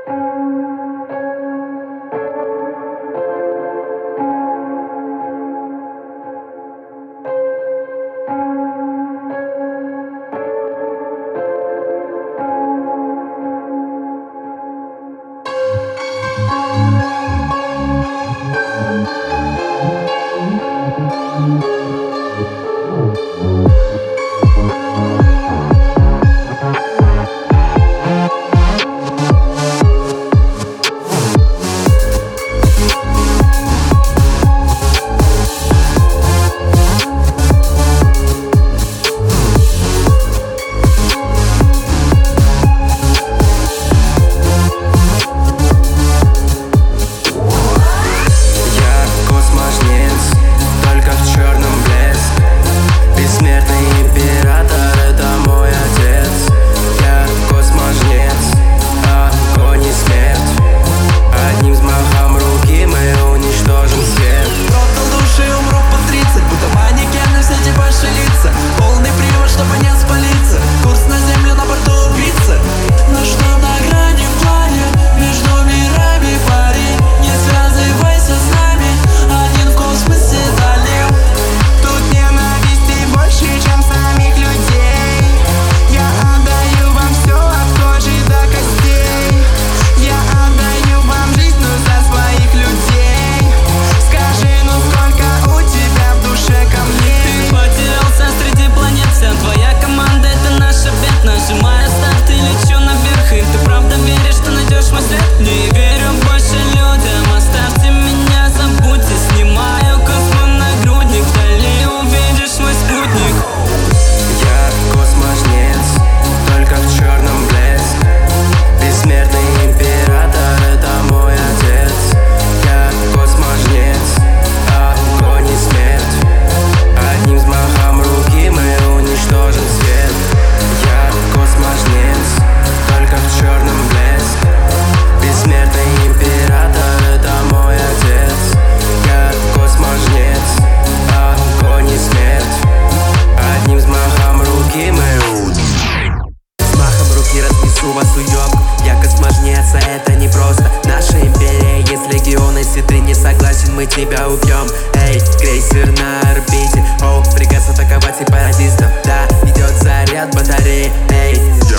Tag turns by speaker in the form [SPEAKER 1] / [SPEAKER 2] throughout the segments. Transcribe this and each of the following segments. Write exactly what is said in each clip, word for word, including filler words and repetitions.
[SPEAKER 1] мы тебя убьем. Эй, крейсер на орбите. Оу, приказ атаковать сепаратистов. Да, идет заряд батареи. Эй,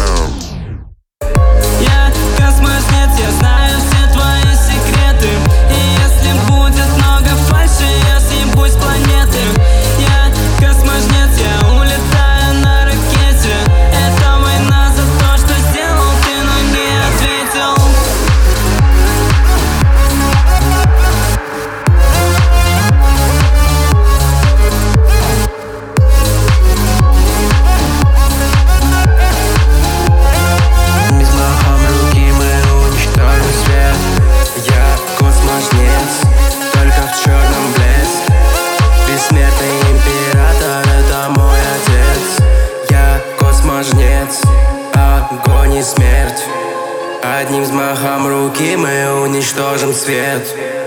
[SPEAKER 2] я космонавт, я знаю все твои секреты. И если будет много фальши, я съебусь с планеты. Я космонавт, я улетаю на ракете. Это война за то, что сделал ты, но не ответил.
[SPEAKER 1] Огонь и смерть. Одним взмахом руки мы уничтожим свет.